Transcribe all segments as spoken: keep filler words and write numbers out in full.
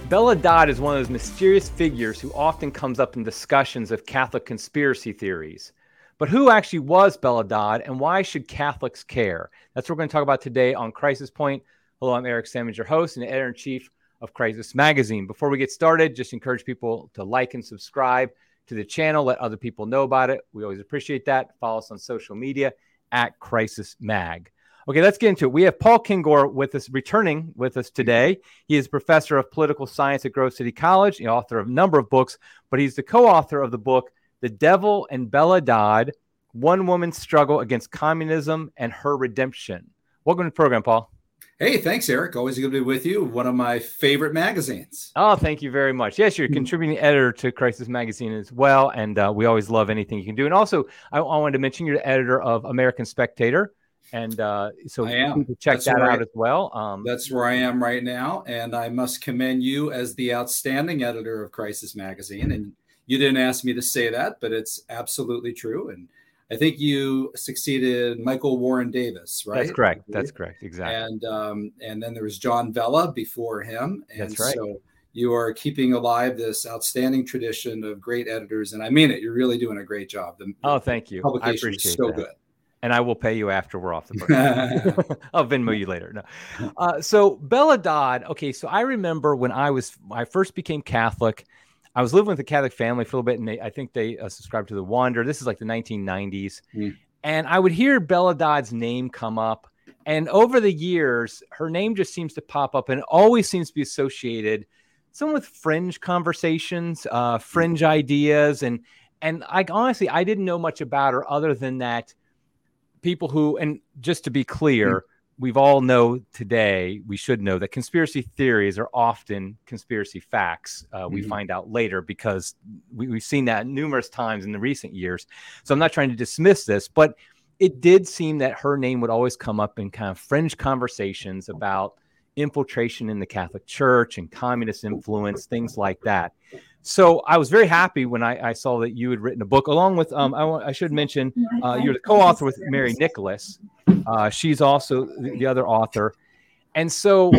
Bella Dodd is one of those mysterious figures who often comes up in discussions of Catholic conspiracy theories. But who actually was Bella Dodd, and why should Catholics care? That's what we're going to talk about today on Crisis Point. Hello, I'm Eric Sammons, your host and editor-in-chief of Crisis Magazine. Before we get started, just encourage people to like and subscribe to the channel. Let other people know about it. We always appreciate that. Follow us on social media at Crisis Mag. Okay, let's get into it. We have Paul Kengor with us, returning with us today. He is professor of political science at Grove City College, the author of a number of books, but he's the co-author of the book, The Devil and Bella Dodd, One Woman's Struggle Against Communism and Her Redemption. Welcome to the program, Paul. Hey, thanks, Eric. Always good to be with you. One of my favorite magazines. Oh, thank you very much. Yes, you're a contributing editor to Crisis Magazine as well, and uh, we always love anything you can do. And also, I, I wanted to mention you're the editor of American Spectator, and uh, so I am. You can check that's that out I, as well. Um, that's where I am right now, and I must commend you as the outstanding editor of Crisis Magazine. And you didn't ask me to say that, but it's absolutely true. And I think you succeeded Michael Warren Davis, right? That's correct. That's correct. Exactly. And um, and then there was John Vella before him. And That's right. So you are keeping alive this outstanding tradition of great editors. And I mean it. You're really doing a great job. The, oh, thank you. Publication I appreciate is so that. good. And I will pay you after we're off the book. I'll Venmo you later. No. Uh, so Bella Dodd. Okay, so I remember when I was I first became Catholic. I was living with a Catholic family for a little bit, and they, I think they uh, subscribed to the Wanderer. This is like the nineteen nineties. Mm. And I would hear Bella Dodd's name come up. And over the years, her name just seems to pop up, and it always seems to be associated some with fringe conversations, uh, fringe mm. ideas. And, and I honestly, I didn't know much about her other than that people who, and just to be clear, mm. we've all know today, we should know that conspiracy theories are often conspiracy facts. Uh, mm-hmm. We find out later because we, we've seen that numerous times in the recent years. So I'm not trying to dismiss this, but it did seem that her name would always come up in kind of fringe conversations about infiltration in the Catholic Church and communist influence, things like that. So I was very happy when I, I saw that you had written a book along with, um, I, I should mention, uh, you're the co-author with Mary Nicholas. Uh, she's also the, the other author. And so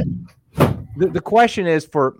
the, the question is for,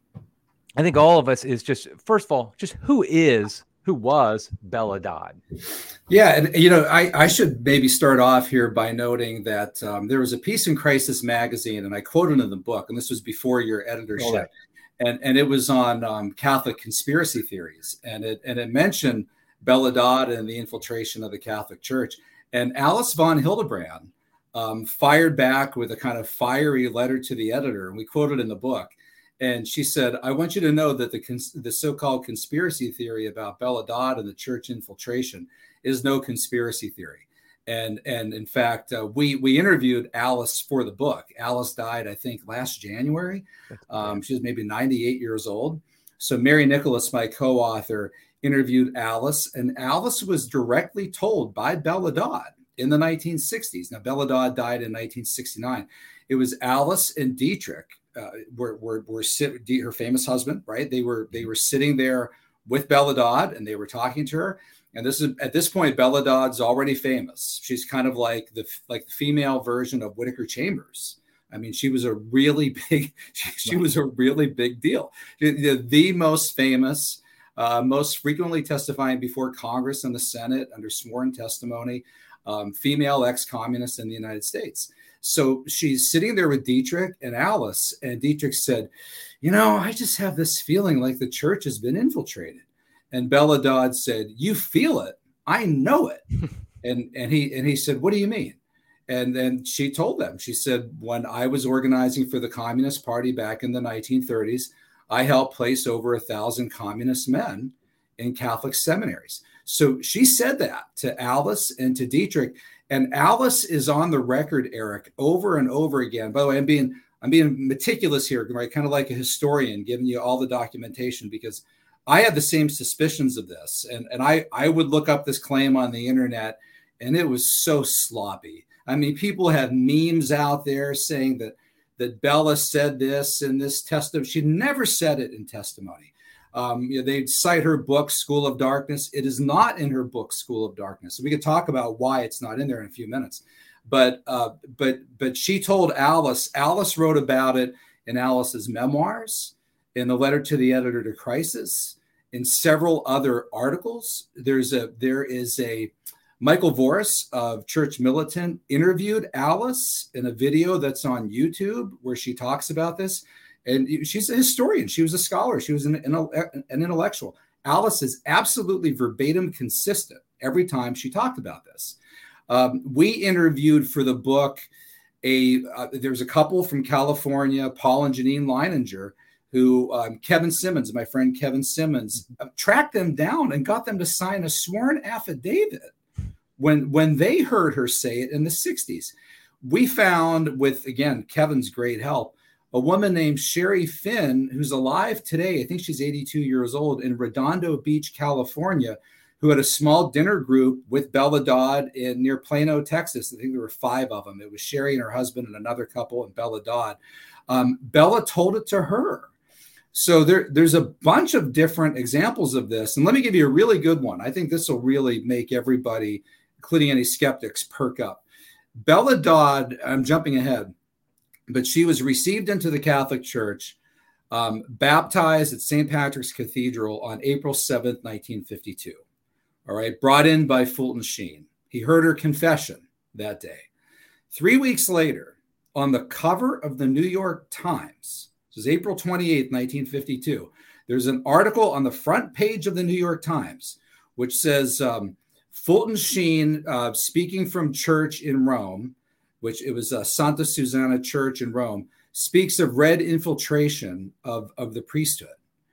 I think all of us is just, first of all, just who is, who was Bella Dodd? Yeah. And, you know, I, I should maybe start off here by noting that um, there was a piece in Crisis Magazine, and I quoted in the book, and this was before your editorship. Right. And, and it was on um, Catholic conspiracy theories. And it, and it mentioned Bella Dodd and the infiltration of the Catholic Church. And Alice von Hildebrand um, fired back with a kind of fiery letter to the editor. And we quoted in the book. And she said, I want you to know that the, cons- the so-called conspiracy theory about Bella Dodd and the church infiltration is no conspiracy theory. And, and in fact, uh, we, we interviewed Alice for the book. Alice died, I think, last January. Um, she was maybe ninety-eight years old. So Mary Nicholas, my co-author, interviewed Alice, and Alice was directly told by Bella Dodd in the nineteen sixties. Now, Bella Dodd died in nineteen sixty-nine. It was Alice and Dietrich, uh, were, were, were sit, her famous husband, right? They were, they were sitting there with Bella Dodd, and they were talking to her. And this is, at this point, Bella Dodd's already famous. She's kind of like the like the female version of Whittaker Chambers. I mean, she was a really big, she, she was a really big deal. The, the most famous, uh, most frequently testifying before Congress and the Senate under sworn testimony, um, female ex-communist in the United States. So she's sitting there with Dietrich and Alice, and Dietrich said, you know, I just have this feeling like the church has been infiltrated. And Bella Dodd said, you feel it. I know it. and and he and he said, what do you mean? And then she told them, she said, when I was organizing for the Communist Party back in the nineteen thirties, I helped place over a thousand communist men in Catholic seminaries. So she said that to Alice and to Dietrich. And Alice is on the record, Eric, over and over again. By the way, I'm being I'm being meticulous here, right? Kind of like a historian, giving you all the documentation, because I had the same suspicions of this. And, and I, I would look up this claim on the internet, and it was so sloppy. I mean, people have memes out there saying that, that Bella said this in this testimony. She never said it in testimony. Um, you know, they cite her book, School of Darkness. It is not in her book, School of Darkness. So we could talk about why it's not in there in a few minutes. But uh, but but she told Alice, Alice wrote about it in Alice's memoirs. in the letter to the editor to Crisis, in several other articles. There's a there is a Michael Voris of Church Militant interviewed Alice in a video that's on YouTube where she talks about this. And she's a historian. She was a scholar. She was an, an, an intellectual. Alice is absolutely verbatim consistent every time she talked about this. Um, we interviewed for the book, a uh, there's a couple from California, Paul and Janine Leininger, who um, Kevin Simmons, my friend Kevin Simmons, uh, tracked them down and got them to sign a sworn affidavit when, when they heard her say it in the sixties. We found, with, again, Kevin's great help, a woman named Sherry Finn, who's alive today. I think she's eighty-two years old, in Redondo Beach, California, who had a small dinner group with Bella Dodd in near Plano, Texas. I think there were five of them. It was Sherry and her husband and another couple and Bella Dodd. Um, Bella told it to her. So there, there's a bunch of different examples of this. And let me give you a really good one. I think this will really make everybody, including any skeptics, perk up. Bella Dodd, I'm jumping ahead, but she was received into the Catholic Church, um, baptized at Saint Patrick's Cathedral on April seventh, nineteen fifty-two. All right, brought in by Fulton Sheen. He heard her confession that day. Three weeks later, on the cover of the New York Times, this is April twenty-eighth, nineteen fifty-two, there's an article on the front page of the New York Times, which says, um, Fulton Sheen, uh, speaking from church in Rome, which it was uh, Santa Susanna Church in Rome, speaks of red infiltration of, of the priesthood.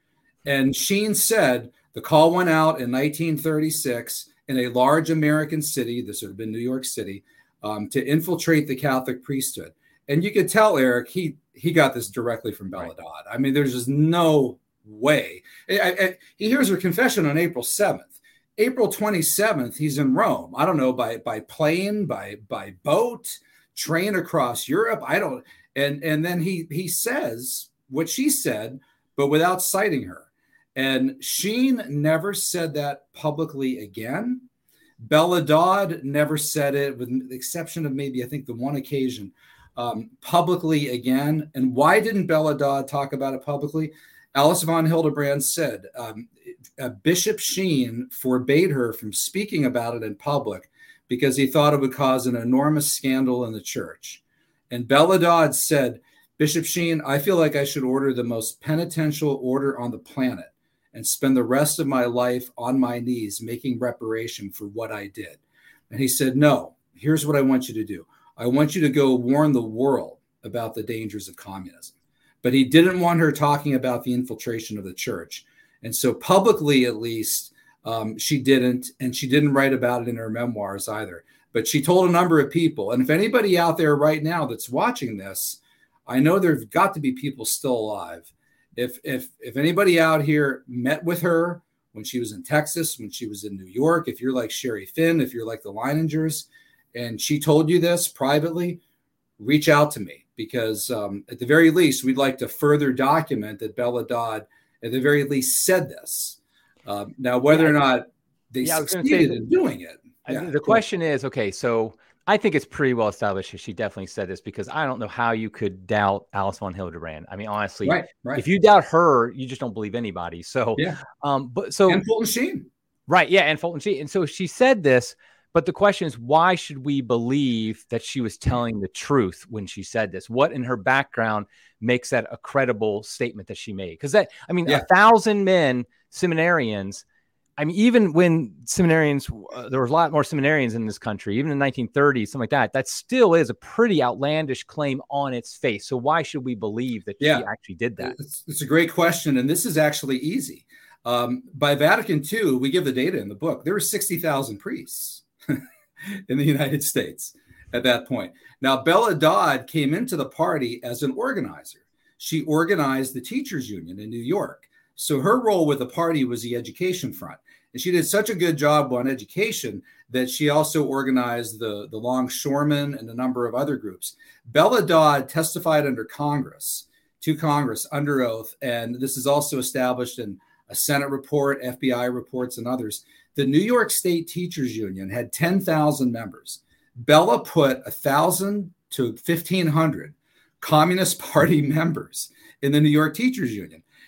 And Sheen said the call went out in nineteen thirty-six in a large American city, this would have been New York City, um, to infiltrate the Catholic priesthood. And you could tell, Eric, he he got this directly from Bella Right. Dodd. I mean, there's just no way. I, I, he hears her confession on April seventh. April twenty-seventh, he's in Rome. I don't know, by by plane, by by boat, train across Europe. I don't. And and then he he says what she said, but without citing her. And Sheen never said that publicly again. Bella Dodd never said it, with the exception of maybe, I think, the one occasion, um, publicly again. And why didn't Bella Dodd talk about it publicly? Alice von Hildebrand said um, uh, Bishop Sheen forbade her from speaking about it in public because he thought it would cause an enormous scandal in the church. And Bella Dodd said, Bishop Sheen, I feel like I should order the most penitential order on the planet and spend the rest of my life on my knees making reparation for what I did. And he said, no, here's what I want you to do. I want you to go warn the world about the dangers of communism. But he didn't want her talking about the infiltration of the church. And so publicly, at least, um, she didn't, and she didn't write about it in her memoirs either. But she told a number of people. And if anybody out there right now that's watching this, I know there've got to be people still alive. If if if anybody out here met with her when she was in Texas, when she was in New York, if you're like Sherry Finn, if you're like the Leiningers, and she told you this privately, reach out to me, because um, at the very least, we'd like to further document that Bella Dodd, at the very least, said this. Um, now, whether yeah, or not they yeah, succeeded in doing it. Yeah, the question is, okay, so I think it's pretty well established that she definitely said this, because I don't know how you could doubt Alice von Hildebrand. I mean, honestly, right, right. if you doubt her, you just don't believe anybody. So, yeah. um, but so and Fulton Sheen, right? Yeah, and Fulton Sheen. And so she said this, but the question is, why should we believe that she was telling the truth when she said this? What in her background makes that a credible statement that she made? Because that, I mean, yeah. a thousand men, seminarians. I mean, even when seminarians, uh, there was a lot more seminarians in this country, even in the nineteen thirties, something like that, that still is a pretty outlandish claim on its face. So why should we believe that yeah. she actually did that? It's, it's a great question. And this is actually easy. Um, by Vatican Two, we give the data in the book. There were sixty thousand priests in the United States at that point. Now, Bella Dodd came into the party as an organizer. She organized the teachers union in New York. So her role with the party was the education front. And she did such a good job on education that she also organized the, the Longshoremen and a number of other groups. Bella Dodd testified under Congress, to Congress under oath, and this is also established in a Senate report, F B I reports, and others. The New York State Teachers Union had ten thousand members. Bella put one thousand to fifteen hundred Communist Party members in the New York Teachers Union.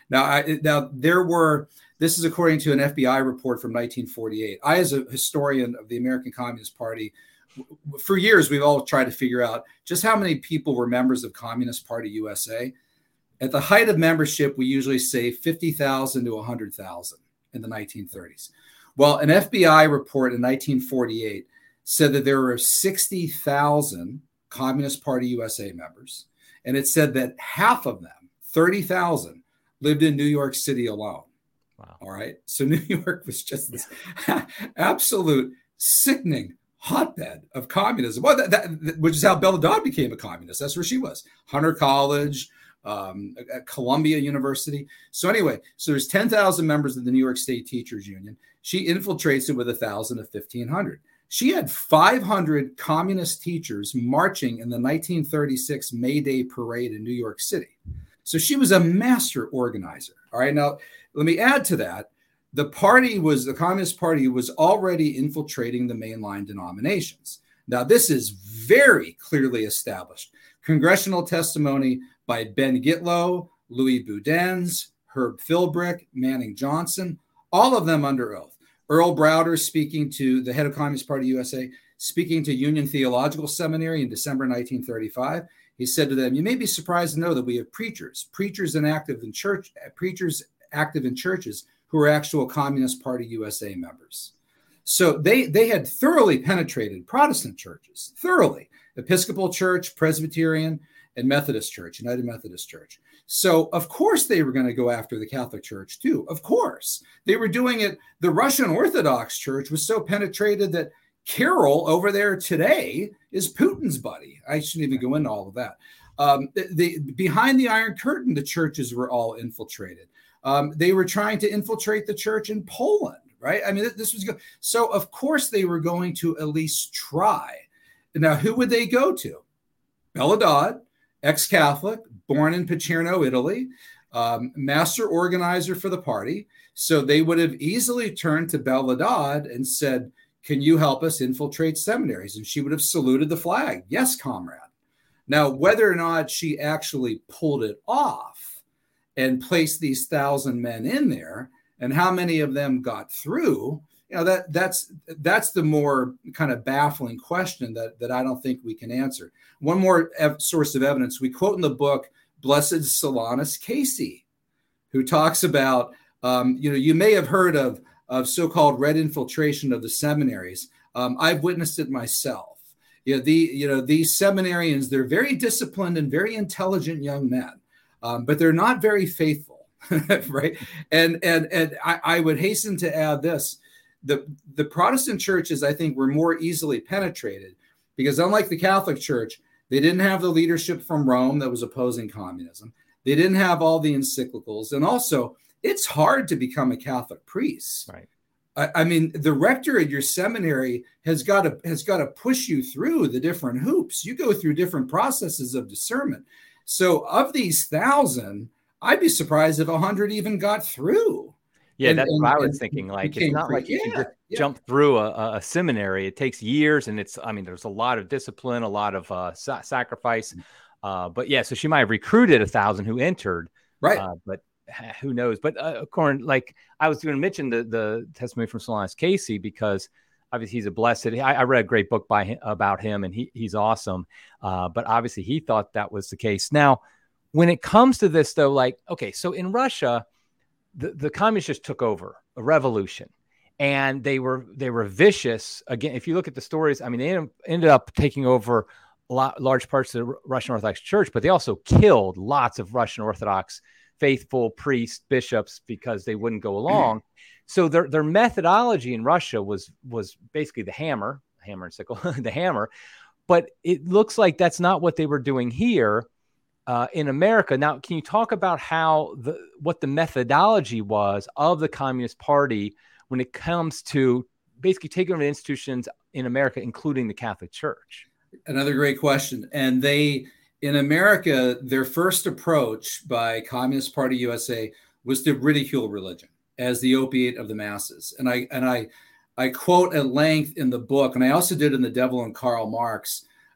Now, I, now there were, this is according to an F B I report from nineteen forty-eight. I, as a historian of the American Communist Party, for years, we've all tried to figure out just how many people were members of Communist Party U S A. At the height of membership, we usually say fifty thousand to one hundred thousand in the nineteen thirties. Well, an F B I report in nineteen forty-eight said that there were sixty thousand Communist Party U S A members, and it said that half of them, thirty thousand, lived in New York City alone. Wow. All right. So New York was just this yeah. absolute sickening hotbed of communism. Well, that, that, which is how Bella Dodd became a communist. That's where she was. Hunter College, um, at Columbia University. So anyway, so there's ten thousand members of the New York State Teachers Union. She infiltrates it with one thousand to fifteen hundred. She had five hundred communist teachers marching in the nineteen thirty-six May Day parade in New York City. So she was a master organizer. All right. Now, let me add to that. The party was, the Communist Party was already infiltrating the mainline denominations. Now, this is very clearly established. Congressional testimony by Ben Gitlow, Louis Boudin's, Herb Philbrick, Manning Johnson, all of them under oath. Earl Browder, speaking to the head of Communist Party U S A, speaking to Union Theological Seminary in December nineteen thirty-five, he said to them, "You may be surprised to know that we have preachers, preachers and active in church, preachers active in churches who are actual Communist Party U S A members." So they, they had thoroughly penetrated Protestant churches, thoroughly. Episcopal Church, Presbyterian, and Methodist Church, United Methodist Church. So, of course, they were going to go after the Catholic Church, too. Of course. They were doing it. The Russian Orthodox Church was so penetrated that Kirill over there today is Putin's buddy. I shouldn't even go into all of that. Um, the, the, behind the Iron Curtain, the churches were all infiltrated. Um, they were trying to infiltrate the church in Poland, right? I mean, this was good. So, of course, they were going to at least try. Now, who would they go to? Bella Dodd, ex-Catholic, born in Pacerno, Italy, um, master organizer for the party. So they would have easily turned to Bella Dodd and said, "Can you help us infiltrate seminaries?" And she would have saluted the flag. "Yes, comrade." Now, whether or not she actually pulled it off and placed these thousand men in there, and how many of them got through, you know, that that's that's the more kind of baffling question that, that I don't think we can answer. One more ev- source of evidence, we quote in the book Blessed Solanus Casey, who talks about, um, you know, you may have heard of, of so-called red infiltration of the seminaries. Um, I've witnessed it myself. You know, the, you know, these seminarians, they're very disciplined and very intelligent young men, um, but they're not very faithful, right? And, and, and I, I would hasten to add this. The, the Protestant churches, I think, were more easily penetrated because, unlike the Catholic Church, they didn't have the leadership from Rome that was opposing communism. They didn't have all the encyclicals. And also, it's hard to become a Catholic priest. Right. I, I mean, the rector at your seminary has got to has got to push you through the different hoops. You go through different processes of discernment. So of these thousand, I'd be surprised if a hundred even got through. Yeah, And- that's and- what I was and thinking. Like, became it's not like free. you can Yeah, just yeah. jump through a, a- a seminary. It takes years, and it's, I mean, there's a lot of discipline, a lot of uh, sa- sacrifice. Uh, but yeah, so she might have recruited a thousand who entered, Right. uh, but uh, who knows? But uh, according, like, I was going to mention the the testimony from Solanus Casey because obviously he's a blessed. I, I read a great book by him, about him, and he he's awesome. Uh, but obviously he thought that was the case. Now, when it comes to this, though, like, okay, so in Russia, the, the communists just took over a revolution, and they were they were vicious. Again, if you look at the stories, I mean, they ended up taking over a lot, large parts of the Russian Orthodox Church, but they also killed lots of Russian Orthodox faithful priests, bishops, because they wouldn't go along. So their their methodology in Russia was was basically the hammer, hammer and sickle, the hammer. But it looks like that's not what they were doing here. Uh, in America. Now, can you talk about how the what the methodology was of the Communist Party when it comes to basically taking over the institutions in America, including the Catholic Church? Another great question. And they, in America, their first approach by Communist Party U S A was to ridicule religion as the opiate of the masses. And I and I I quote at length in the book, and I also did in The Devil and Karl Marx,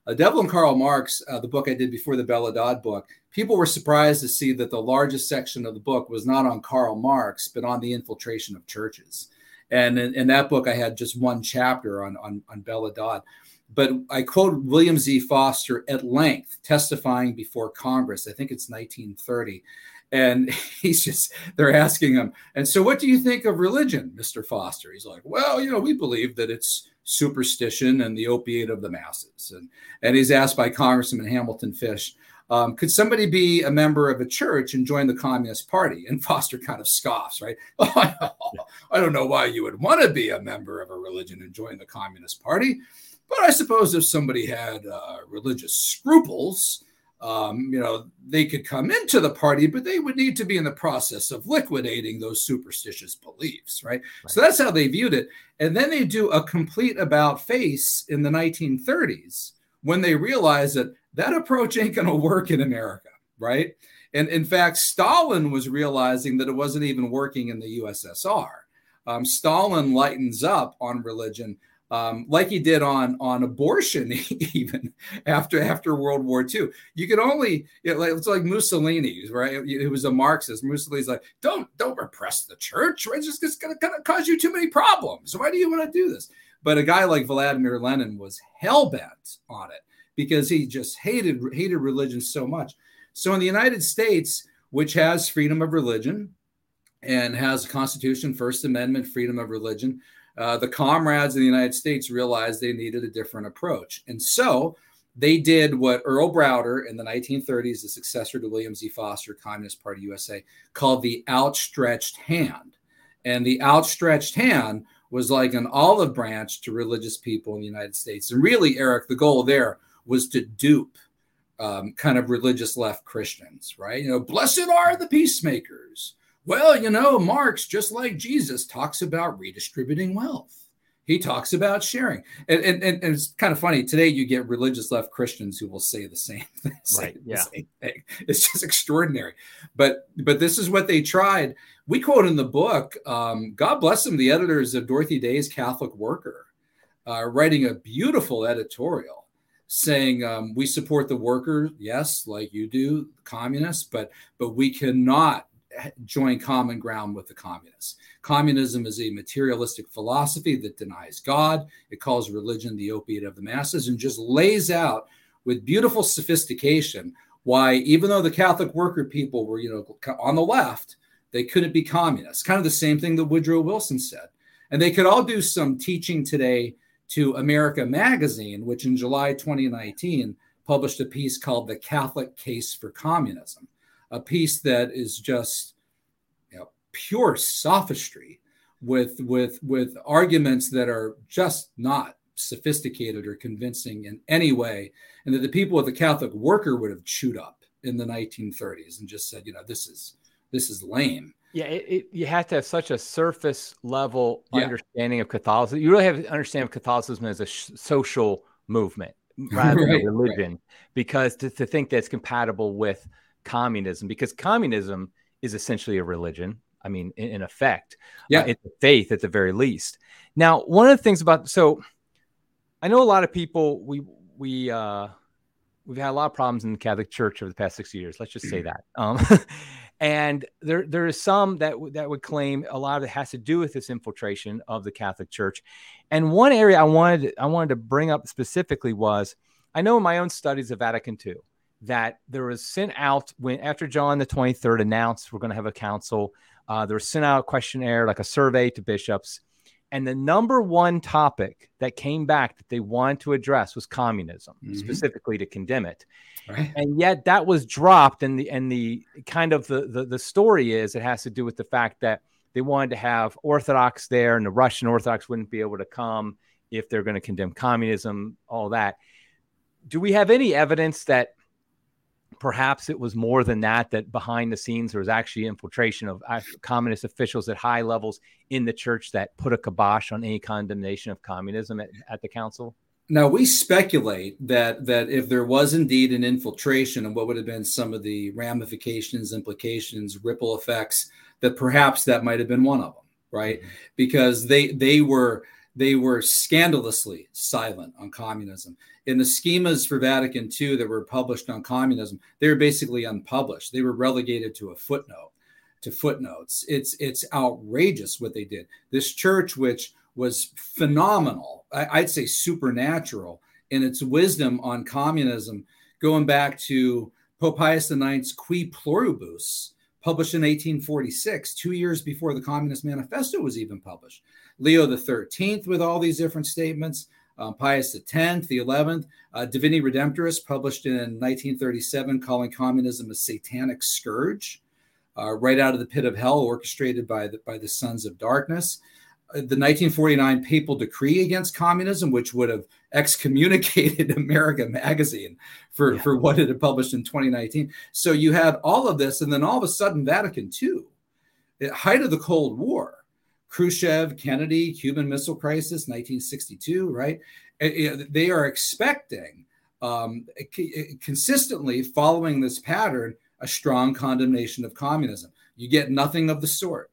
Uh, Devil and Karl Marx, uh, the book I did before the Bella Dodd book, people were surprised to see that the largest section of the book was not on Karl Marx, but on the infiltration of churches. And in, in that book, I had just one chapter on, on, on Bella Dodd. But I quote William Z. Foster at length, testifying before Congress. I think it's nineteen thirty. And he's just, they're asking him, and so what do you think of religion, Mister Foster? He's like, well, you know, we believe that it's superstition and the opiate of the masses. And, and he's asked by Congressman Hamilton Fish, um, could somebody be a member of a church and join the Communist Party? And Foster kind of scoffs, right? Oh, I don't know why you would want to be a member of a religion and join the Communist Party. But I suppose if somebody had uh, religious scruples, um, you know, they could come into the party, but they would need to be in the process of liquidating those superstitious beliefs, right? right? So that's how they viewed it. And then they do a complete about face in the nineteen thirties when they realize that that approach ain't going to work in America, right? And in fact, Stalin was realizing that it wasn't even working in the U S S R. Um, Stalin lightens up on religion, Um, like he did on, on abortion, even after after World War Two. You could only, you know, like, it's like Mussolini, right? He was a Marxist. Mussolini's like, don't don't repress the church, right? It's just it's going to cause you too many problems. Why do you want to do this? But a guy like Vladimir Lenin was hell-bent on it because he just hated hated religion so much. So in the United States, which has freedom of religion and has a Constitution, First Amendment, freedom of religion, Uh, the comrades in the United States realized they needed a different approach. And so they did what Earl Browder in the nineteen thirties, the successor to William Z. Foster, Communist Party U S A, called the outstretched hand. And the outstretched hand was like an olive branch to religious people in the United States. And really, Eric, the goal there was to dupe um, kind of religious left Christians, right? You know, blessed are the peacemakers. Well, you know, Marx, just like Jesus, talks about redistributing wealth. He talks about sharing. And, and, and it's kind of funny. Today, you get religious left Christians who will say the same thing. Right, yeah. Same thing. It's just extraordinary. But but this is what they tried. We quote in the book, um, God bless them, the editors of Dorothy Day's Catholic Worker, uh, writing a beautiful editorial saying um, we support the worker, yes, like you do, communists, but but we cannot join common ground with the communists. Communism is a materialistic philosophy that denies God. It calls religion the opiate of the masses and just lays out with beautiful sophistication why, even though the Catholic worker people were, you know, on the left, they couldn't be communists. Kind of the same thing that Woodrow Wilson said. And they could all do some teaching today to America Magazine, which in July twenty nineteen published a piece called The Catholic Case for Communism. A piece that is just, you know, pure sophistry with with with arguments that are just not sophisticated or convincing in any way, and that the people of the Catholic Worker would have chewed up in the nineteen thirties and just said, you know, this is this is lame. Yeah, it, it, you have to have such a surface level Yeah. understanding of Catholicism. You really have to understand Catholicism as a sh- social movement rather Right, than a religion, right. because to, to think that's compatible with communism, because communism is essentially a religion. I mean, in, in effect, yeah, uh, it's a faith at the very least. Now, one of the things about, so I know a lot of people, we, we, uh, we've had a lot of problems in the Catholic Church over the past sixty years. Let's just say that. Um, and there, there is some that, w- that would claim a lot of it has to do with this infiltration of the Catholic Church. And one area I wanted, I wanted to bring up specifically was, I know in my own studies of Vatican Two, that there was sent out when after John the twenty-third announced we're going to have a council, uh, there was sent out a questionnaire, like a survey to bishops. And the number one topic that came back that they wanted to address was communism, mm-hmm. specifically to condemn it. Right. And yet that was dropped. And the and the kind of the, the the story is it has to do with the fact that they wanted to have Orthodox there, and the Russian Orthodox wouldn't be able to come if they're going to condemn communism, all that. Do we have any evidence that perhaps it was more than that, that behind the scenes there was actually infiltration of communist officials at high levels in the church that put a kibosh on any condemnation of communism at, at the council? Now, we speculate that that if there was indeed an infiltration and what would have been some of the ramifications, implications, ripple effects, that perhaps that might have been one of them, right? Mm-hmm. Because they they were they were scandalously silent on communism. In the schemas for Vatican two that were published on communism, they were basically unpublished. They were relegated to a footnote, to footnotes. It's it's outrageous what they did. This church, which was phenomenal, I'd say supernatural in its wisdom on communism, going back to Pope Pius the Ninth's Qui Pluribus, published in eighteen forty-six, two years before the Communist Manifesto was even published. Leo the thirteenth with all these different statements, um, Pius the tenth, the eleventh, uh, Divini Redemptoris, published in nineteen thirty-seven, calling communism a satanic scourge, uh, right out of the pit of hell, orchestrated by the, by the sons of darkness. Uh, the nineteen forty-nine papal decree against communism, which would have excommunicated America Magazine for, yeah. for what it had published in twenty nineteen. So you had all of this, and then all of a sudden Vatican two, at height of the Cold War, Khrushchev, Kennedy, Cuban Missile Crisis, nineteen sixty-two, right? They are expecting, um, consistently following this pattern, a strong condemnation of communism. You get nothing of the sort.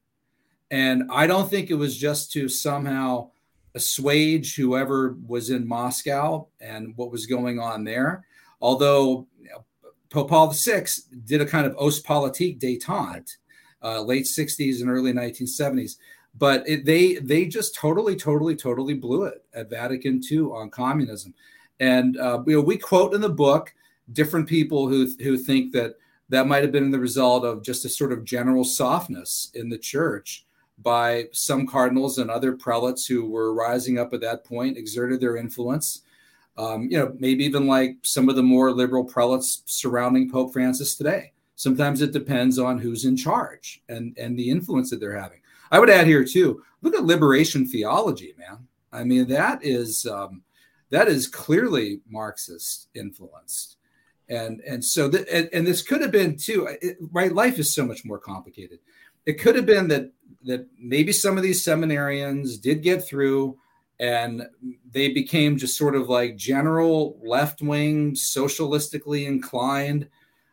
And I don't think it was just to somehow assuage whoever was in Moscow and what was going on there. Although you know, Pope Paul the Sixth did a kind of Ostpolitik détente, uh, late sixties and early nineteen seventies. But it, they they just totally, totally, totally blew it at Vatican two on communism. And uh, you know, we quote in the book different people who who think that that might have been the result of just a sort of general softness in the church by some cardinals and other prelates who were rising up at that point, exerted their influence. Um, you know, maybe even like some of the more liberal prelates surrounding Pope Francis today. Sometimes it depends on who's in charge and, and the influence that they're having. I would add here too, look at liberation theology, man. I mean, that is um, that is clearly Marxist influenced. And, and so, th- and, and this could have been too, it, right? Life is so much more complicated. It could have been that that maybe some of these seminarians did get through and they became just sort of like general left-wing, socialistically inclined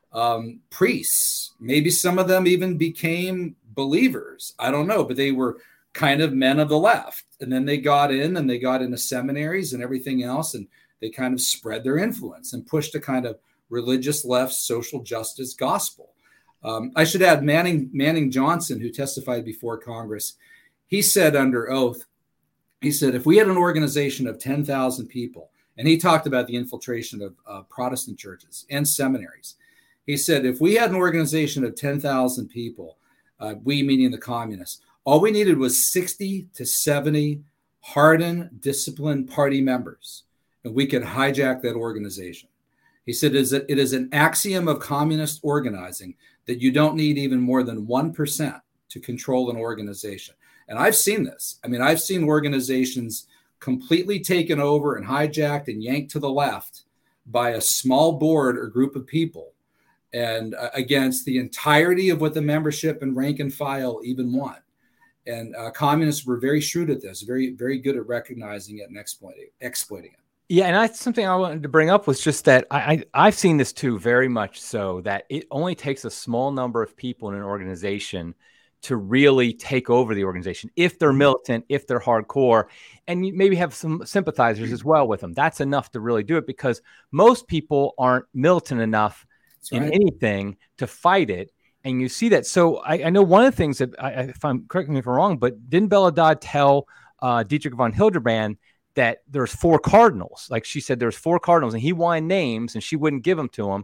um, priests. Maybe some of them even became believers. I don't know, but they were kind of men of the left. And then they got in and they got into seminaries and everything else. And they kind of spread their influence and pushed a kind of religious left social justice gospel. Um, I should add Manning, Manning Johnson, who testified before Congress. He said under oath, he said, if we had an organization of ten thousand people, and he talked about the infiltration of uh, Protestant churches and seminaries. He said, if we had an organization of ten thousand people, uh, we meaning the communists, all we needed was sixty to seventy hardened, disciplined party members, and we could hijack that organization. He said, it is, a, it is an axiom of communist organizing that you don't need even more than one percent to control an organization. And I've seen this. I mean, I've seen organizations completely taken over and hijacked and yanked to the left by a small board or group of people, and uh, against the entirety of what the membership and rank and file even want. And uh, communists were very shrewd at this, very, very good at recognizing it and exploiting, exploiting it. Yeah, and that's something I wanted to bring up was just that I, I, I've seen this too, very much so, that it only takes a small number of people in an organization to really take over the organization. If they're militant, if they're hardcore, and you maybe have some sympathizers as well with them, that's enough to really do it, because most people aren't militant enough that's in right. anything to fight it. And you see that. So I, I know one of the things that, I, if I'm correct me if I'm wrong, but didn't Bella Dodd tell uh, Dietrich von Hildebrand that there's four cardinals? Like she said, there's four cardinals, and he wanted names and she wouldn't give them to him.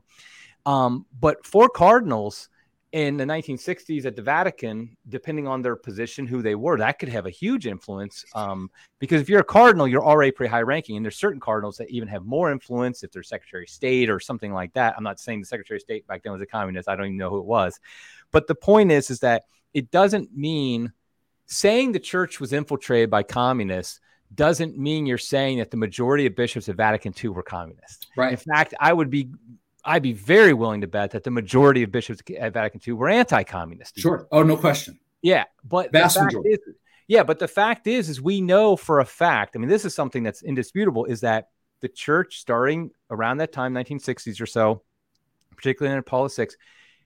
Um, but four cardinals in the nineteen sixties at the Vatican, depending on their position, who they were, that could have a huge influence. Um, because if you're a cardinal, you're already pretty high ranking. And there's certain cardinals that even have more influence if they're Secretary of State or something like that. I'm not saying the Secretary of State back then was a communist. I don't even know who it was. But the point is, is that it doesn't mean saying the church was infiltrated by communists doesn't mean you're saying that the majority of bishops at Vatican two were communists. Right. In fact, I would be, I'd be very willing to bet that the majority of bishops at Vatican two were anti-communist. Sure. Oh, no question. Yeah. But Vast the fact majority. is, yeah, but the fact is, is we know for a fact, I mean, this is something that's indisputable, is that the church starting around that time, nineteen sixties or so, particularly under Paul the Sixth,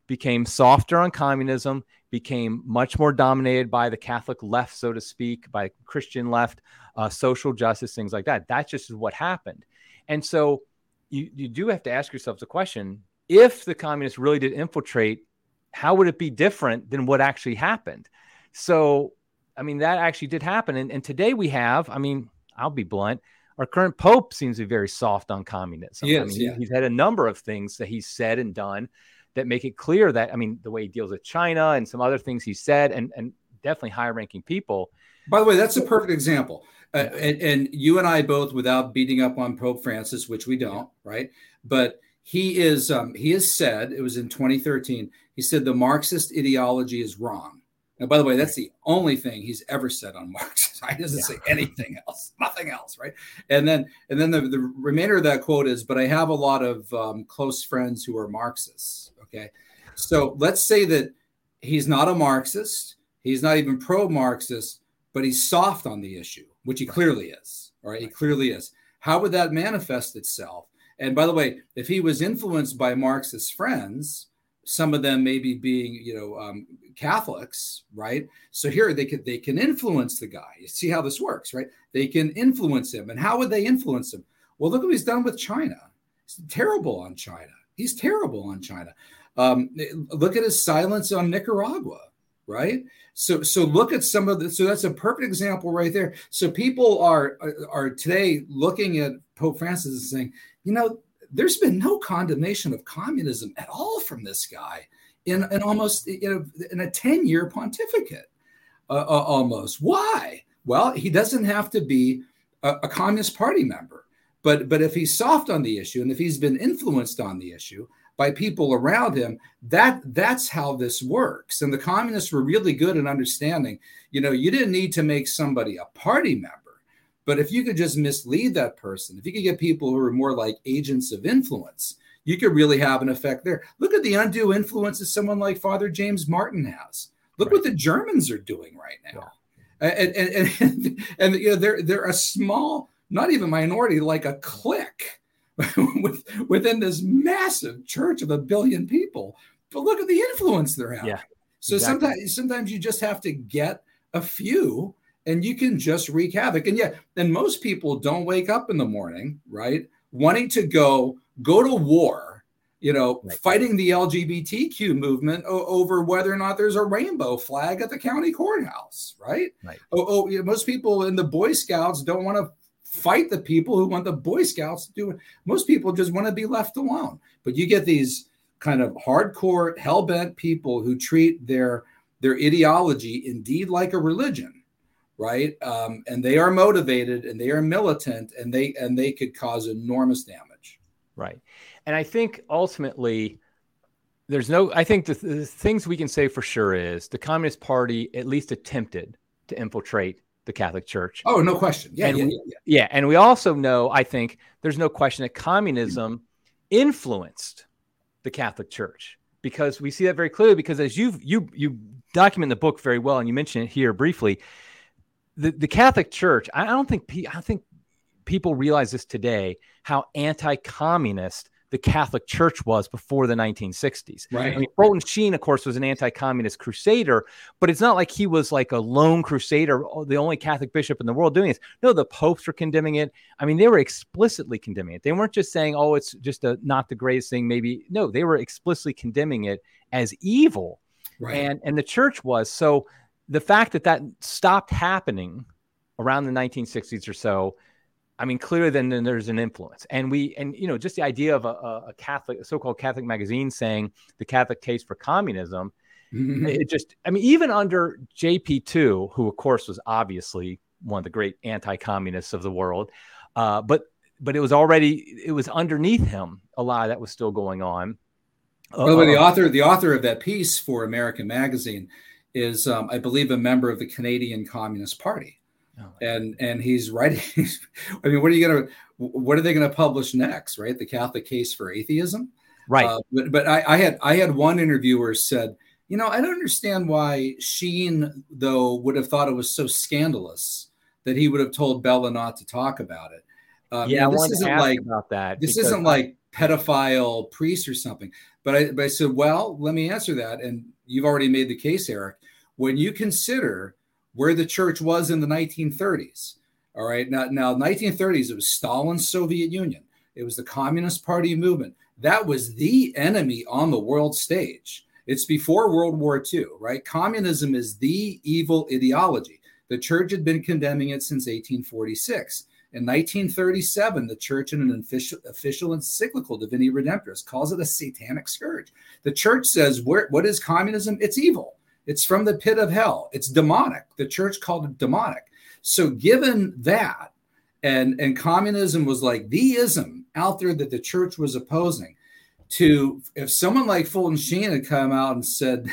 became softer on communism, became much more dominated by the Catholic left, so to speak, by Christian left, uh, social justice, things like that. That just is what happened. And so you, you do have to ask yourself the question, if the communists really did infiltrate, how would it be different than what actually happened? So, I mean, that actually did happen. And, and today we have, I mean, I'll be blunt, our current Pope seems to be very soft on communism. He is, I mean, yeah. he's had a number of things that he's said and done that make it clear that, I mean, the way he deals with China and some other things he said, and, and definitely higher ranking people. By the way, that's a perfect example. Uh, and, and you and I both, without beating up on Pope Francis, which we don't, right? But he is, um, he has said, it was in twenty thirteen, he said the Marxist ideology is wrong. And by the way, that's the only thing he's ever said on Marxism. He doesn't yeah. say anything else, nothing else, right? And then, and then the, the remainder of that quote is, but I have a lot of um, close friends who are Marxists, okay? So let's say that he's not a Marxist, he's not even pro-Marxist, but he's soft on the issue, which he clearly is, all right? He clearly is. How would that manifest itself? And by the way, if he was influenced by Marxist friends, some of them maybe being, you know, um, Catholics, right? So here they can they can influence the guy. You see how this works, right? They can influence him. And how would they influence him? Well, look what he's done with China. He's terrible on China. He's terrible on China. Um, look at his silence on Nicaragua, right? So so look at some of the, so that's a perfect example right there. So people are are today looking at Pope Francis and saying, you know, there's been no condemnation of communism at all from this guy in, in almost you know, in a ten-year pontificate, uh, uh, almost. Why? Well, he doesn't have to be a, a Communist Party member. But, but if he's soft on the issue and if he's been influenced on the issue by people around him, that that's how this works. And the communists were really good at understanding, you know, you didn't need to make somebody a party member. But if you could just mislead that person, if you could get people who are more like agents of influence, you could really have an effect there. Look at the undue influence that someone like Father James Martin has. Look right. what the Germans are doing right now. Yeah. And, and, and, and, and you know, they're, they're a small, not even minority, like a clique with, within this massive church of a billion people. But look at the influence they're having. Yeah, so exactly. sometimes, sometimes you just have to get a few and you can just wreak havoc. And yeah, and most people don't wake up in the morning, right, wanting to go go to war, you know, right. fighting the L G B T Q movement o- over whether or not there's a rainbow flag at the county courthouse, right? Right. Oh, oh you know, most people in the Boy Scouts don't want to fight the people who want the Boy Scouts to do it. Most people just want to be left alone. But you get these kind of hardcore, hell-bent people who treat their their ideology indeed like a religion. Right. Um, and they are motivated and they are militant and they and they could cause enormous damage. Right. And I think ultimately there's no I think the, the things we can say for sure is the Communist Party at least attempted to infiltrate the Catholic Church. Oh, no question. Yeah. And yeah, we, yeah, yeah. yeah. And we also know, I think there's no question that communism influenced the Catholic Church, because we see that very clearly, because as you've, you, you document in the book very well, and you mentioned it here briefly, The, the Catholic Church, I don't think I don't think people realize this today, how anti-communist the Catholic Church was before the nineteen sixties. Right. I mean, Fulton Sheen, of course, was an anti-communist crusader, but it's not like he was like a lone crusader, the only Catholic bishop in the world doing this. No, the popes were condemning it. I mean, they were explicitly condemning it. They weren't just saying, oh, it's just a, not the greatest thing, maybe. No, they were explicitly condemning it as evil. Right. And, and the church was. So the fact that that stopped happening around the nineteen sixties or so, I mean, clearly then, then there's an influence. And we, and, you know, just the idea of a, a Catholic, a so-called Catholic magazine saying the Catholic case for communism, mm-hmm. it just, I mean, even under J P two, who of course was obviously one of the great anti-communists of the world, uh, but, but it was already, it was underneath him, a lot of that was still going on. By the way, the author, the author of that piece for American Magazine is, um, I believe, a member of the Canadian Communist Party. Oh, and and he's writing. I mean, what are you gonna? What are they gonna publish next? Right, the Catholic case for atheism. Right. Uh, but but I, I had I had one interviewer said, you know, I don't understand why Sheen though would have thought it was so scandalous that he would have told Bella not to talk about it. Um, yeah, you know, this I wanted isn't to ask like about that. This isn't I, like pedophile priest or something. But I, but I said, well, let me answer that. And you've already made the case, Eric. When you consider where the church was in the nineteen thirties, all right, now, now nineteen thirties, it was Stalin's Soviet Union. It was the Communist Party movement. That was the enemy on the world stage. It's before World War Two, right? Communism is the evil ideology. The church had been condemning it since eighteen forty-six. In nineteen thirty-seven, the church, in an official, official encyclical, Divini Redemptoris, calls it a satanic scourge. The church says, where, what is communism? It's evil. It's from the pit of hell. It's demonic. The church called it demonic. So given that, and, and communism was like the ism out there that the church was opposing, to if someone like Fulton Sheen had come out and said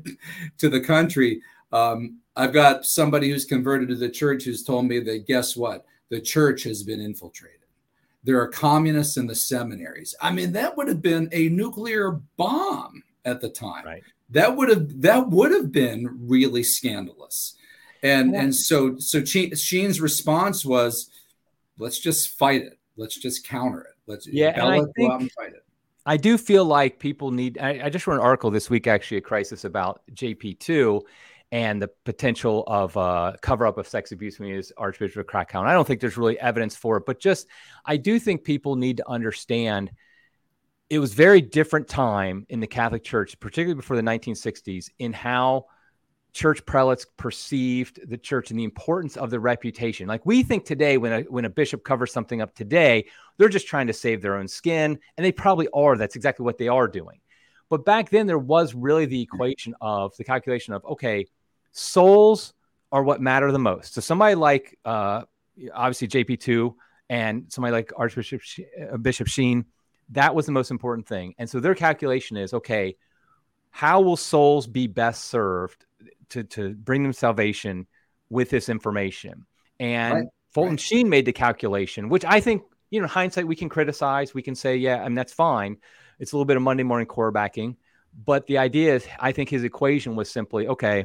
to the country, um, I've got somebody who's converted to the church who's told me that, guess what? The church has been infiltrated. There are communists in the seminaries. I mean, that would have been a nuclear bomb at the time. Right. That would have that would have been really scandalous. And yeah. and so so Sheen's response was, let's just fight it. Let's just counter it. Let's yeah, Bella, and I think, go out and fight it. I do feel like people need. I, I just wrote an article this week, actually, at Crisis, about J P two and the potential of uh, cover up of sex abuse when he was Archbishop of Krakow. And I don't think there's really evidence for it, but just I do think people need to understand it was very different time in the Catholic Church, particularly before the nineteen sixties, in how church prelates perceived the church and the importance of the reputation. Like we think today, when a, when a bishop covers something up today, they're just trying to save their own skin. And they probably are. That's exactly what they are doing. But back then there was really the equation of the calculation of, okay, souls are what matter the most. So somebody like, uh, obviously J P two and somebody like Archbishop uh, Bishop Sheen, that was the most important thing. And so their calculation is, okay, how will souls be best served to, to bring them salvation with this information? And right. Fulton right. Sheen made the calculation, which I think, you know, in hindsight, we can criticize. We can say, yeah, I mean, that's fine. It's a little bit of Monday morning quarterbacking. But the idea is, I think his equation was simply, okay,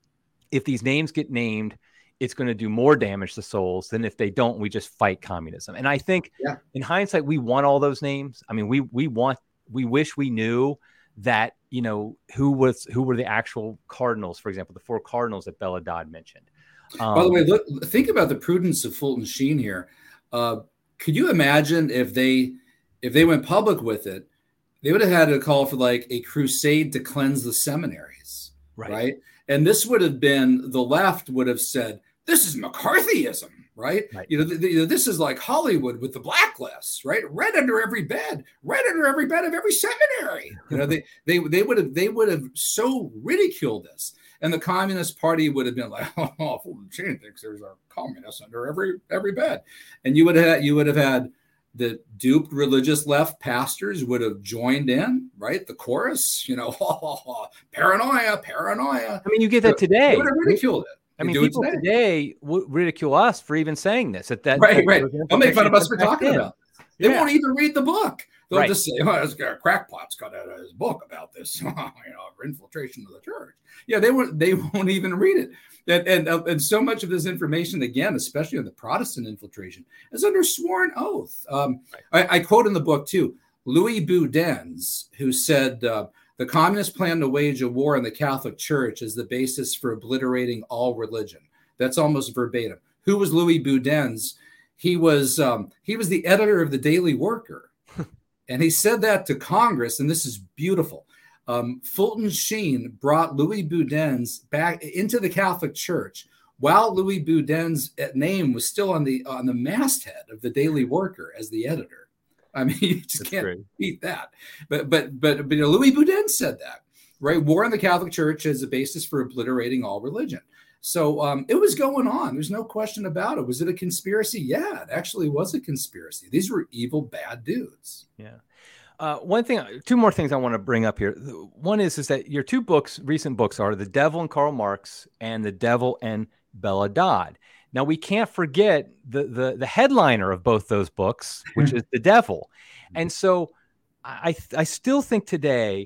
if these names get named, it's going to do more damage to souls than if they don't, we just fight communism. And I think yeah. in hindsight, we want all those names. I mean, we, we want, we wish we knew that, you know, who was, who were the actual cardinals, for example, the four cardinals that Bella Dodd mentioned. Um, By the way, look, think about the prudence of Fulton Sheen here. Uh, could you imagine if they, if they went public with it, they would have had to call for like a crusade to cleanse the seminaries, right? right? And this would have been, the left would have said, this is McCarthyism, right? right. You know, the, the, this is like Hollywood with the blacklists, right? Right under every bed, right under every bed of every seminary. You know, they they they would have they would have so ridiculed this, and the Communist Party would have been like, oh, Fulton Sheen thinks there's a communist under every every bed, and you would have you would have had the duped religious left pastors would have joined in, right? The chorus, you know, paranoia, paranoia. I mean, you get that today. They would have ridiculed it. I mean, people today. today would ridicule us for even saying this. At that, right, that, right. They'll make fun of us for talking in. about this. They yeah. won't even read the book. They'll right. just say, "Oh, this guy crackpot's got out his book about this, you know, infiltration of the church." Yeah, they won't. They won't even read it. And and uh, and so much of this information, again, especially on the Protestant infiltration, is under sworn oath. Um, right. I, I quote in the book too, Louis Boudens, who said. Uh, The communists plan to wage a war on the Catholic Church as the basis for obliterating all religion. That's almost verbatim. Who was Louis Boudens? He was um, he was the editor of the Daily Worker, and he said that to Congress. And this is beautiful. Um, Fulton Sheen brought Louis Boudens back into the Catholic Church while Louis Boudens' name was still on the on the masthead of the Daily Worker as the editor. I mean, you just That's can't great. beat that. But but but but you know, Louis Boudin said that, right? War on the Catholic Church as a basis for obliterating all religion. So um, it was going on. There's no question about it. Was it a conspiracy? Yeah, it actually was a conspiracy. These were evil, bad dudes. Yeah. Uh, one thing, two more things I want to bring up here. One is is that your two books, recent books, are The Devil and Karl Marx and The Devil and Bella Dodd. Now, we can't forget the, the, the headliner of both those books, which is the devil. And so I, I still think today,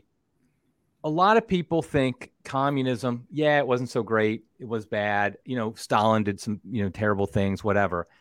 a lot of people think communism, yeah, it wasn't so great. It was bad. You know, Stalin did some, you know, terrible things, whatever.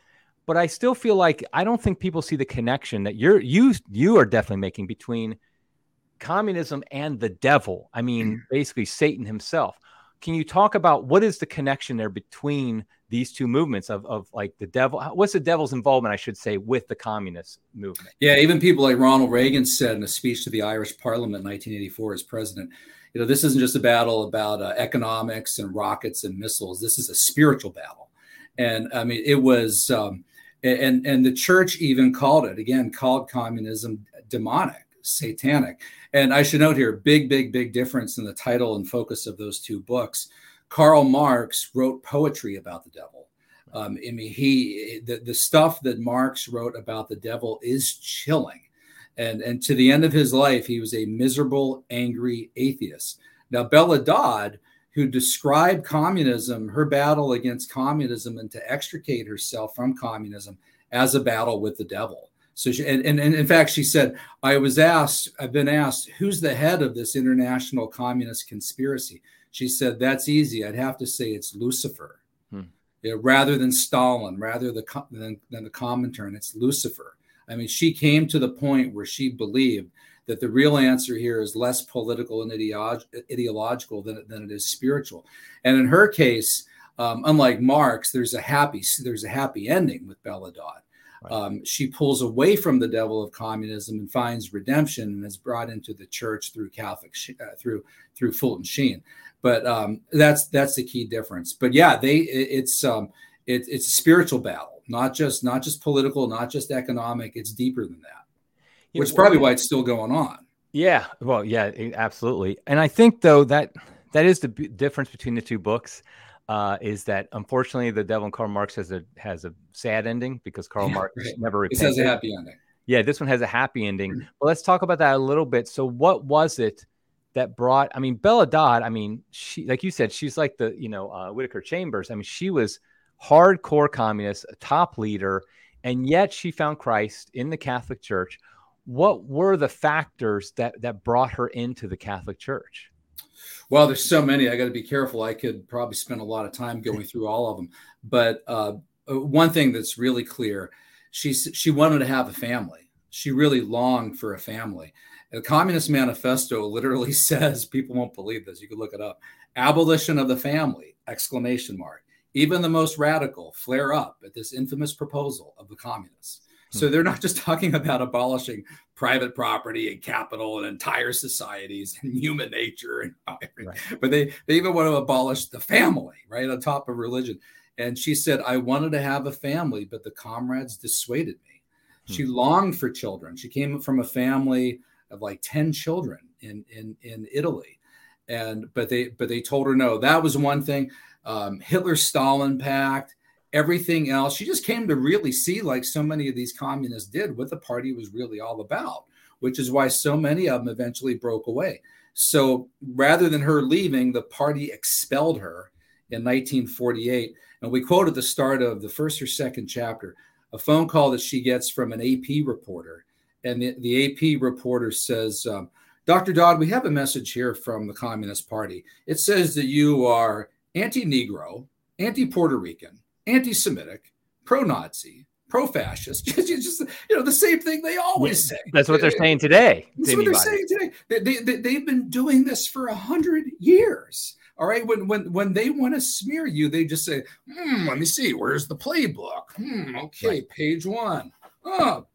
but I still feel like I don't think people see the connection that you're you you are definitely making between communism and the devil. I mean, basically Satan himself. Can you talk about what is the connection there between these two movements of, of like the devil? What's the devil's involvement, I should say, with the communist movement? Yeah, even people like Ronald Reagan said in a speech to the Irish Parliament in nineteen eighty-four as president, you know, this isn't just a battle about uh, economics and rockets and missiles. This is a spiritual battle. And I mean, it was, um, and, and the church even called it, again, called communism demonic, satanic. And I should note here, big, big, big difference in the title and focus of those two books. Karl Marx wrote poetry about the devil. Um, I mean, he the, the stuff that Marx wrote about the devil is chilling. And, and to the end of his life, he was a miserable, angry atheist. Now, Bella Dodd, who described communism, her battle against communism and to extricate herself from communism as a battle with the devil. So, she, and, and, and in fact, she said, I was asked, I've been asked, who's the head of this international communist conspiracy? She said, that's easy. I'd have to say it's Lucifer. Hmm. Yeah, rather than Stalin, rather the, than, than the Comintern, it's Lucifer. I mean, she came to the point where she believed that the real answer here is less political and ideolo- ideological than, than it is spiritual. And in her case, um, unlike Marx, there's a happy there's a happy ending with Bella Dodd. Right. Um, she pulls away from the devil of communism and finds redemption and is brought into the church through Catholic uh, through through Fulton Sheen. But um, that's that's the key difference. But yeah, they it, it's um, it, it's a spiritual battle, not just not just political, not just economic. It's deeper than that. Which is probably why it's still going on. Yeah, well, yeah, absolutely. And I think, though, that that is the b- difference between the two books, uh, is that, unfortunately, The Devil and Karl Marx has a has a sad ending because Karl Marx right. never repented. This has a happy ending. Yeah, this one has a happy ending. Mm-hmm. But let's talk about that a little bit. So what was it that brought, I mean, Bella Dodd, I mean, she, like you said, she's like the, you know, uh, Whittaker Chambers. I mean, she was hardcore communist, a top leader, and yet she found Christ in the Catholic Church. What were the factors that that brought her into the Catholic Church? Well, there's so many. I got to be careful. I could probably spend a lot of time going through all of them. But uh, one thing that's really clear, she she wanted to have a family. She really longed for a family. The Communist Manifesto literally says, people won't believe this, you can look it up, abolition of the family, exclamation mark. Even the most radical flare up at this infamous proposal of the communists. So they're not just talking about abolishing private property and capital and entire societies and human nature, and right. but they, they even want to abolish the family, right, on top of religion. And she said, I wanted to have a family, but the comrades dissuaded me. Hmm. She longed for children. She came from a family of like ten children in, in, in Italy. And but they but they told her no. That was one thing. Um, Hitler-Stalin pact. Everything else, she just came to really see, like so many of these communists did, what the party was really all about, which is why so many of them eventually broke away. So rather than her leaving, the party expelled her in nineteen forty-eight. And we quote at the start of the first or second chapter, a phone call that she gets from an A P reporter. And the, the A P reporter says, um, Doctor Dodd, we have a message here from the Communist Party. It says that you are anti-Negro, anti-Puerto Rican, anti-Semitic, pro-Nazi, pro-fascist. Just, just, you know, the same thing they always say. That's what they're saying today. That's what they're saying today. They, they, they, they've been doing this for a hundred years. All right. When when when they want to smear you, they just say, hmm, let me see. Where's the playbook? Hmm, okay, right. Page one. Oh,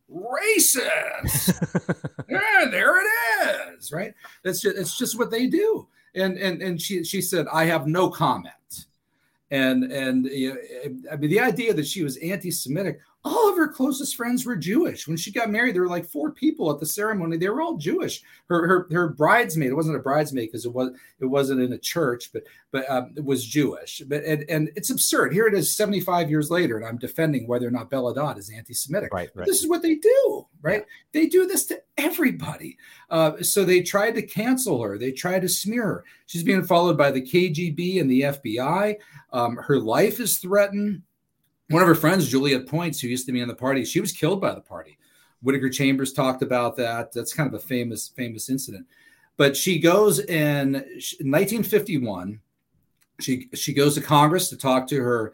racist. Yeah, there it is. Right. That's just, it's just what they do. And and and she she said, I have no comment. And and you know, I mean, the idea that she was anti-Semitic, all of her closest friends were Jewish. When she got married, there were like four people at the ceremony. They were all Jewish. Her her her bridesmaid, it wasn't a bridesmaid because it was it wasn't in a church, but but um, it was Jewish. But and, and it's absurd. Here it is, seventy-five years later, and I'm defending whether or not Bella Dodd is anti-Semitic. Right, right. This is what they do, right? They do this to everybody. Uh, so they tried to cancel her. They tried to smear her. She's being followed by the K G B and the F B I. Um, her life is threatened. One of her friends, Juliet Points, who used to be in the party, she was killed by the party. Whittaker Chambers talked about that. That's kind of a famous, famous incident. But she goes in nineteen fifty-one. She she goes to Congress to talk to her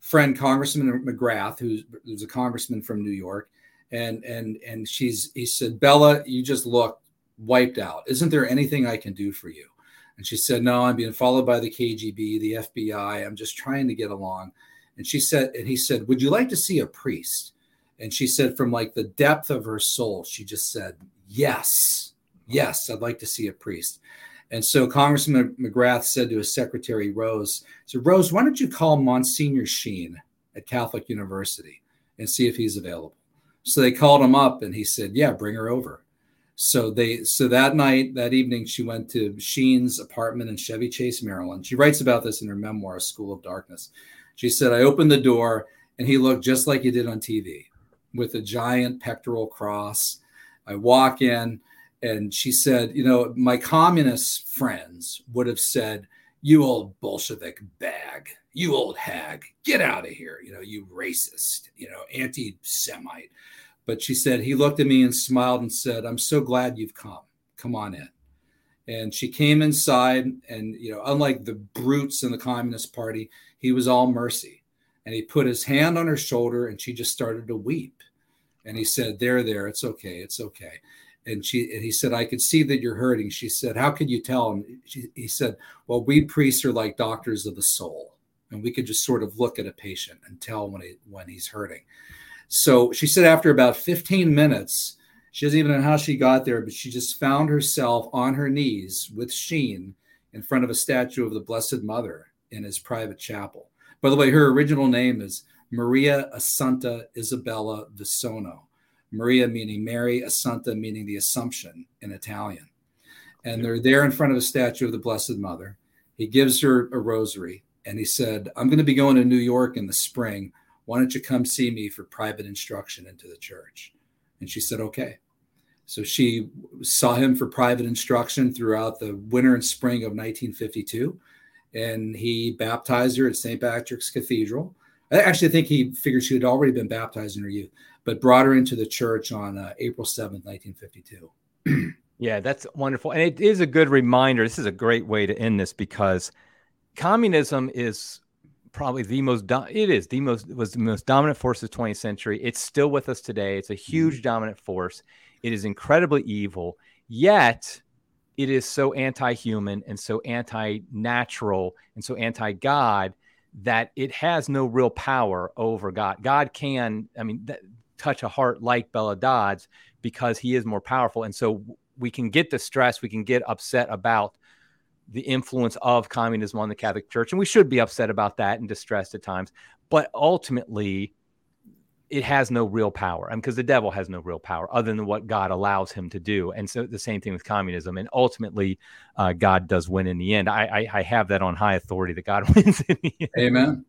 friend, Congressman McGrath, who's, who's a congressman from New York. And, and, and she's, he said, Bella, you just look wiped out. Isn't there anything I can do for you? And she said, no, I'm being followed by the K G B, the F B I. I'm just trying to get along. And she said, and he said, would you like to see a priest? And she said, from like the depth of her soul, she just said, yes, yes, I'd like to see a priest. And so Congressman McGrath said to his secretary, Rose, so Rose, why don't you call Monsignor Sheen at Catholic University and see if he's available? So they called him up and he said, yeah, bring her over. So they, so that night, that evening, she went to Sheen's apartment in Chevy Chase, Maryland. She writes about this in her memoir, School of Darkness. She said, I opened the door and he looked just like he did on T V with a giant pectoral cross. I walk in and she said, you know, my communist friends would have said, you old Bolshevik bag, you old hag, get out of here. You know, you racist, you know, anti-Semite. But she said, he looked at me and smiled and said, I'm so glad you've come. Come on in. And she came inside and, you know, unlike the brutes in the Communist Party, he was all mercy. And he put his hand on her shoulder and she just started to weep. And he said, there, there, it's okay. It's okay. And she, and he said, I could see that you're hurting. She said, how could you tell? And she, he said, well, we priests are like doctors of the soul. And we could just sort of look at a patient and tell when he, when he's hurting. So she said after about fifteen minutes, she doesn't even know how she got there, but she just found herself on her knees with Sheen in front of a statue of the Blessed Mother in his private chapel. By the way, her original name is Maria Assunta Isabella Visono. Maria meaning Mary, Assunta meaning the Assumption in Italian. And they're there in front of a statue of the Blessed Mother. He gives her a rosary and he said, I'm going to be going to New York in the spring. Why don't you come see me for private instruction into the church? And she said, okay. So she saw him for private instruction throughout the winter and spring of nineteen fifty-two. And he baptized her at Saint Patrick's Cathedral. I actually think he figured she had already been baptized in her youth, but brought her into the church on uh, April seventh, nineteen fifty-two. Yeah, that's wonderful. And it is a good reminder. This is a great way to end this because communism is probably the most, do- it is the most, was the most dominant force of the twentieth century. It's still with us today. It's a huge dominant force. It is incredibly evil, yet it is so anti-human and so anti-natural and so anti-God that it has no real power over God. God can, I mean, th- touch a heart like Bella Dodd's because he is more powerful. And so we can get distressed, we can get upset about the influence of communism on the Catholic Church, and we should be upset about that and distressed at times. But ultimately, it has no real power, and because the devil has no real power other than what God allows him to do. And so the same thing with communism. And ultimately, uh, God does win in the end. I, I, I have that on high authority that God wins in the end. Amen.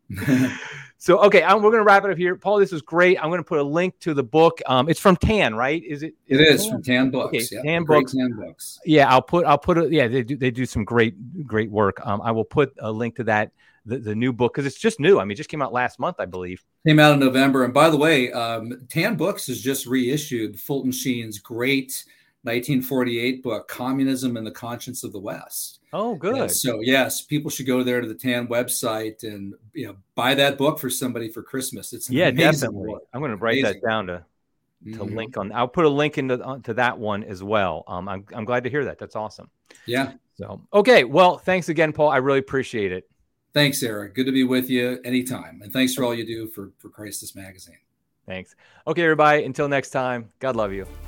So, okay, I'm, we're going to wrap it up here. Paul, this was great. I'm going to put a link to the book. Um, it's from Tan, right? Is it? Is it, it is Tan? From Tan Books. Okay, yeah. Tan Books. Tan Books. Yeah, I'll put. I'll put. A, yeah, they do. They do some great, great work. Um, I will put a link to that. The, the new book, because it's just new. I mean, it just came out last month, I believe. Came out in November. And by the way, um, Tan Books has just reissued Fulton Sheen's great nineteen forty-eight book, Communism and the Conscience of the West. Oh, good. And so, yes, people should go there to the Tan website and, you know, buy that book for somebody for Christmas. It's yeah, amazing definitely. book. I'm going to write amazing. that down to to Mm-hmm. link on. I'll put a link into uh, to that one as well. Um, I'm I'm glad to hear that. That's awesome. Yeah. So, okay. Well, thanks again, Paul. I really appreciate it. Thanks, Eric. Good to be with you anytime. And thanks for all you do for, for Crisis Magazine. Thanks. Okay, everybody. Until next time, God love you.